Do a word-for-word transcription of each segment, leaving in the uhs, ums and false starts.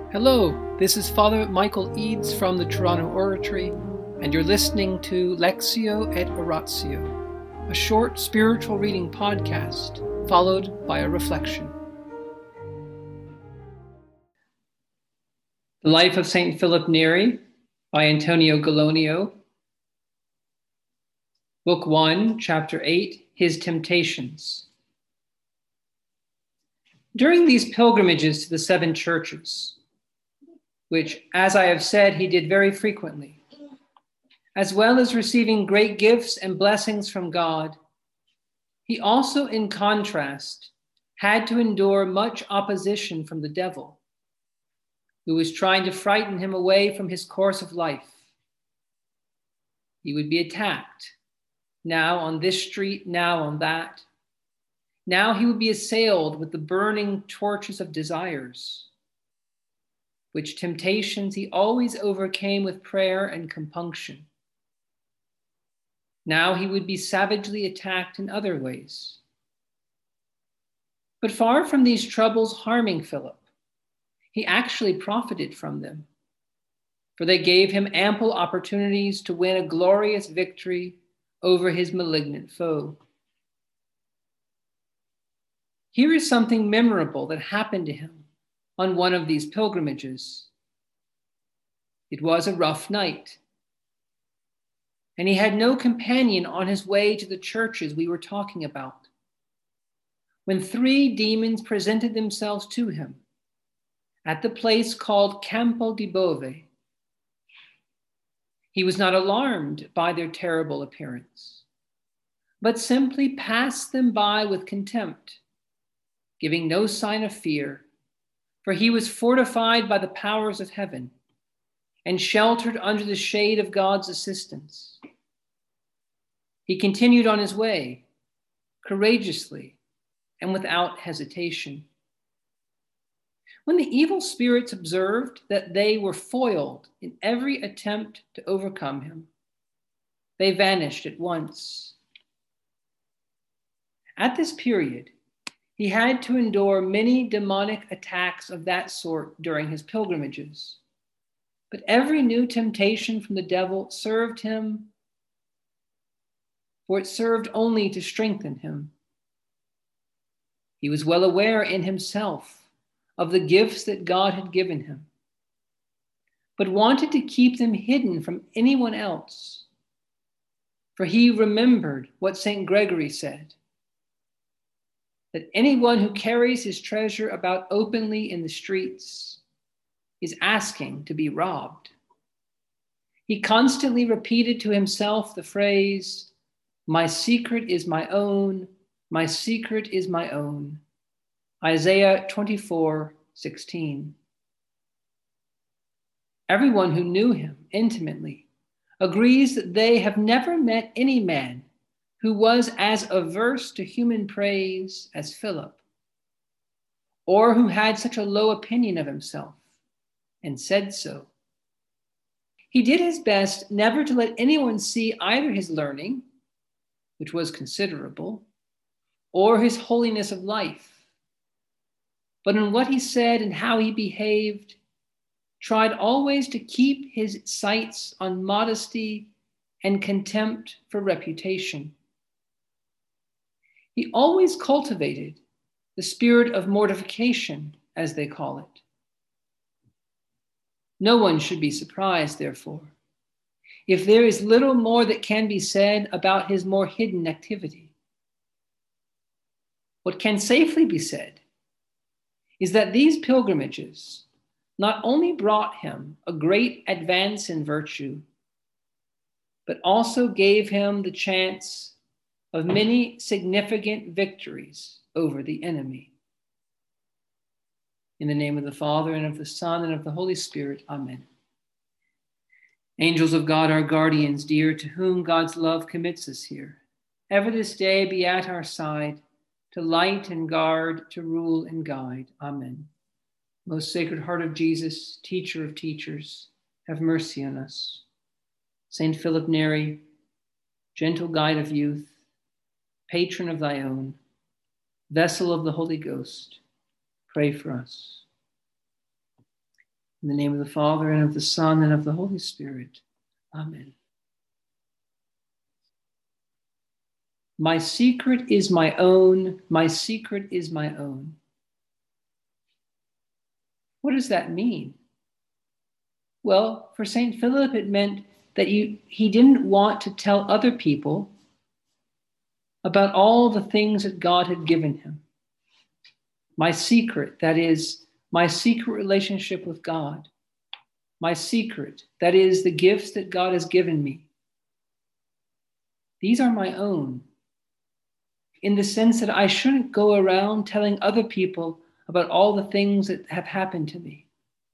Hello, this is Father Michael Eads from the Toronto Oratory, and you're listening to Lectio et Oratio, a short spiritual reading podcast followed by a reflection. The Life of Saint Philip Neri by Antonio Gallonio. Book one, Chapter eight, His Temptations. During these pilgrimages to the seven churches, which, as I have said, he did very frequently, as well as receiving great gifts and blessings from God, he also, in contrast, had to endure much opposition from the devil, who was trying to frighten him away from his course of life. He would be attacked, now on this street, now on that. Now he would be assailed with the burning torches of desires, which temptations he always overcame with prayer and compunction. Now he would be savagely attacked in other ways. But far from these troubles harming Philip, he actually profited from them, for they gave him ample opportunities to win a glorious victory over his malignant foe. Here is something memorable that happened to him on one of these pilgrimages. It was a rough night, and he had no companion on his way to the churches we were talking about, when three demons presented themselves to him at the place called Campo di Bove. He was not alarmed by their terrible appearance, but simply passed them by with contempt, giving no sign of fear, for he was fortified by the powers of heaven and sheltered under the shade of God's assistance. He continued on his way, courageously and without hesitation. When the evil spirits observed that they were foiled in every attempt to overcome him, they vanished at once. At this period, he had to endure many demonic attacks of that sort during his pilgrimages. But every new temptation from the devil served him, for it served only to strengthen him. He was well aware in himself of the gifts that God had given him, but wanted to keep them hidden from anyone else. For he remembered what Saint Gregory said, that anyone who carries his treasure about openly in the streets is asking to be robbed. He constantly repeated to himself the phrase, "My secret is my own, my secret is my own." Isaiah twenty-four sixteen. Everyone who knew him intimately agrees that they have never met any man who was as averse to human praise as Philip, or who had such a low opinion of himself, and said so. He did his best never to let anyone see either his learning, which was considerable, or his holiness of life, but in what he said and how he behaved, tried always to keep his sights on modesty and contempt for reputation. He always cultivated the spirit of mortification, as they call it. No one should be surprised, therefore, if there is little more that can be said about his more hidden activity. What can safely be said is that these pilgrimages not only brought him a great advance in virtue, but also gave him the chance of many significant victories over the enemy. In the name of the Father, and of the Son, and of the Holy Spirit, amen. Angels of God, our guardians dear, to whom God's love commits us here, ever this day be at our side, to light and guard, to rule and guide. Amen. Most Sacred Heart of Jesus, teacher of teachers, have mercy on us. Saint Philip Neri, gentle guide of youth, patron of thy own, vessel of the Holy Ghost, pray for us. In the name of the Father, and of the Son, and of the Holy Spirit. Amen. My secret is my own. My secret is my own. What does that mean? Well, for Saint Philip, it meant that you, he didn't want to tell other people about all the things that God had given him. My secret, that is, my secret relationship with God. My secret, that is, the gifts that God has given me. These are my own, in the sense that I shouldn't go around telling other people about all the things that have happened to me.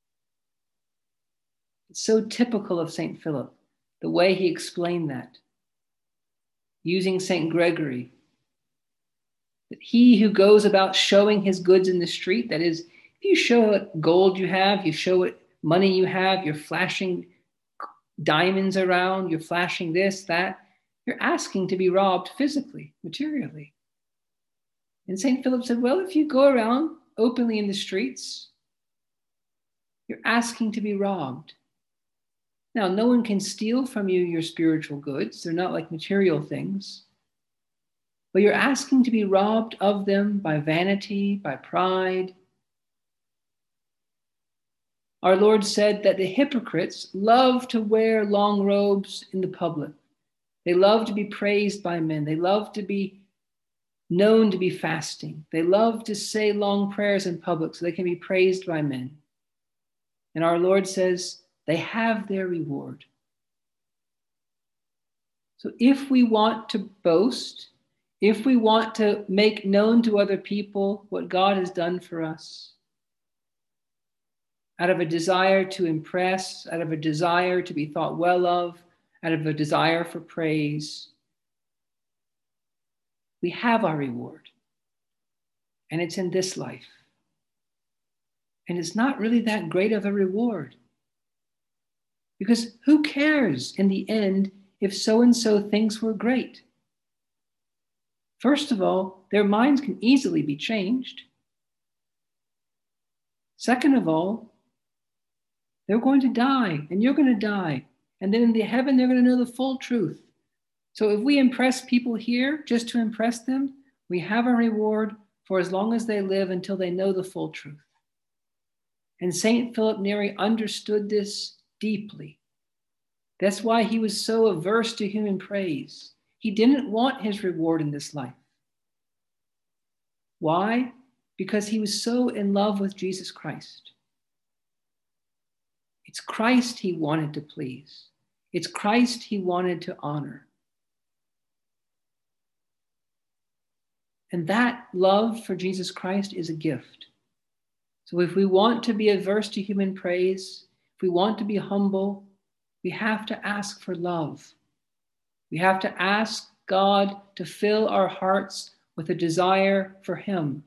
It's so typical of Saint Philip, the way he explained that, using Saint Gregory, that he who goes about showing his goods in the street, that is, if you show what gold you have, you show what money you have, you're flashing diamonds around, you're flashing this, that, you're asking to be robbed physically, materially. And Saint Philip said, well, if you go around openly in the streets, you're asking to be robbed. Now, no one can steal from you your spiritual goods. They're not like material things. But you're asking to be robbed of them by vanity, by pride. Our Lord said that the hypocrites love to wear long robes in the public. They love to be praised by men. They love to be known to be fasting. They love to say long prayers in public so they can be praised by men. And our Lord says they have their reward. So if we want to boast, if we want to make known to other people what God has done for us, out of a desire to impress, out of a desire to be thought well of, out of a desire for praise, we have our reward. And it's in this life. And it's not really that great of a reward. Because who cares in the end if so-and-so thinks we're great? First of all, their minds can easily be changed. Second of all, they're going to die and you're going to die. And then in the heaven, they're going to know the full truth. So if we impress people here just to impress them, we have a reward for as long as they live until they know the full truth. And Saint Philip Neri understood this deeply. That's why he was so averse to human praise. He didn't want his reward in this life. Why? Because he was so in love with Jesus Christ. It's Christ he wanted to please. It's Christ he wanted to honor. And that love for Jesus Christ is a gift. So if we want to be averse to human praise, if we want to be humble, we have to ask for love. We have to ask God to fill our hearts with a desire for him.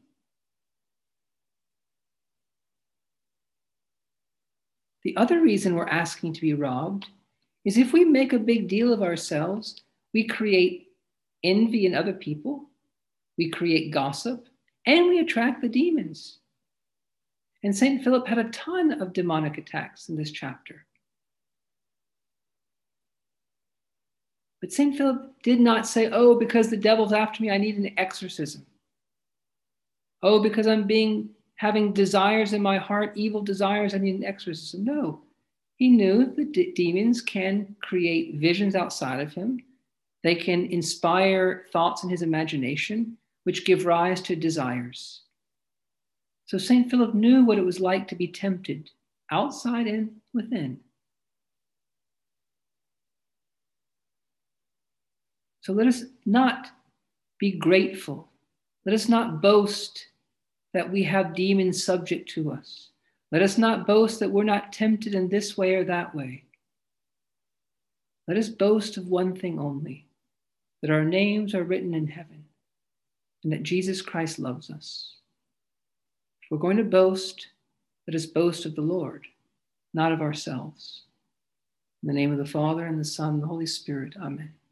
The other reason we're asking to be robbed is if we make a big deal of ourselves, we create envy in other people, we create gossip, and we attract the demons. And Saint Philip had a ton of demonic attacks in this chapter. But Saint Philip did not say, oh, because the devil's after me, I need an exorcism. Oh, because I'm being having desires in my heart, evil desires, I need an exorcism. No, he knew that de- demons can create visions outside of him. They can inspire thoughts in his imagination, which give rise to desires. So Saint Philip knew what it was like to be tempted, outside and within. So let us not be grateful. Let us not boast that we have demons subject to us. Let us not boast that we're not tempted in this way or that way. Let us boast of one thing only, that our names are written in heaven and that Jesus Christ loves us. If we're going to boast, let us boast of the Lord, not of ourselves. In the name of the Father, and the Son, and the Holy Spirit, amen.